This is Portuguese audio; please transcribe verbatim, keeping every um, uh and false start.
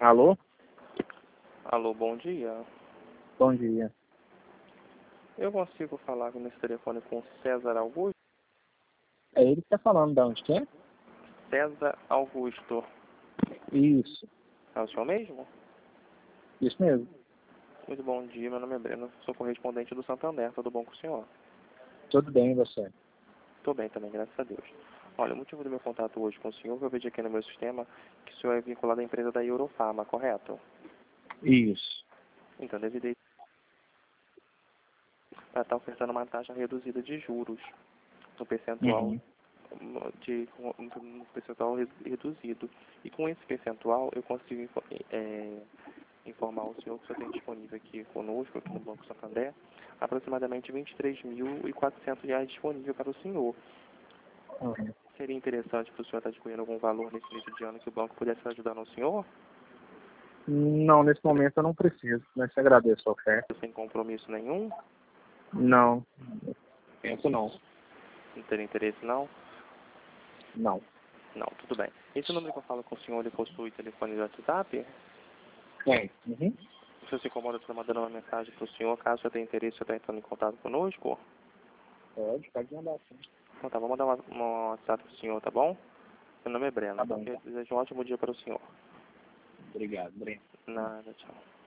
Alô? Alô, bom dia. Bom dia. Eu consigo falar nesse telefone com César Augusto? É ele que tá falando, de onde que é? César Augusto. Isso, É o senhor mesmo? isso mesmo. Muito bom dia, meu nome é Breno, sou correspondente do Santander, tudo bom com o senhor? Tudo bem, e você? Estou bem também, graças a Deus. Olha, o motivo do meu contato hoje com o senhor, que eu vejo aqui no meu sistema, que o senhor é vinculado à empresa da Eurofarma, correto? Isso. Então, devido a isso, ela está ofertando uma taxa reduzida de juros, no percentual, Uhum. de, no percentual re- reduzido. E com esse percentual, eu consigo info- é, informar o senhor que o senhor tem disponível aqui conosco, aqui no Banco Santander, aproximadamente vinte e três mil e quatrocentos reais disponível para o senhor. Uhum. Seria interessante para o senhor estar adquirindo algum valor nesse início de ano que o banco pudesse ajudar no senhor? Não, nesse momento eu não preciso, mas te agradeço a oferta. Sem compromisso nenhum? Não, penso não. Não teria interesse, não? Não. Não, tudo bem. Esse número que eu falo com o senhor, ele possui telefone de WhatsApp? Tem. Uhum. O senhor se incomoda de estar mandando uma mensagem para o senhor, caso o senhor tenha interesse em estar entrando em contato conosco? Pode, pode mandar sim. Então tá, vou mandar uma, uma WhatsApp para o senhor, tá bom? Meu nome é Tá Breno. bom, Eu então. desejo um ótimo dia para o senhor. Obrigado, Breno. Nada, tchau.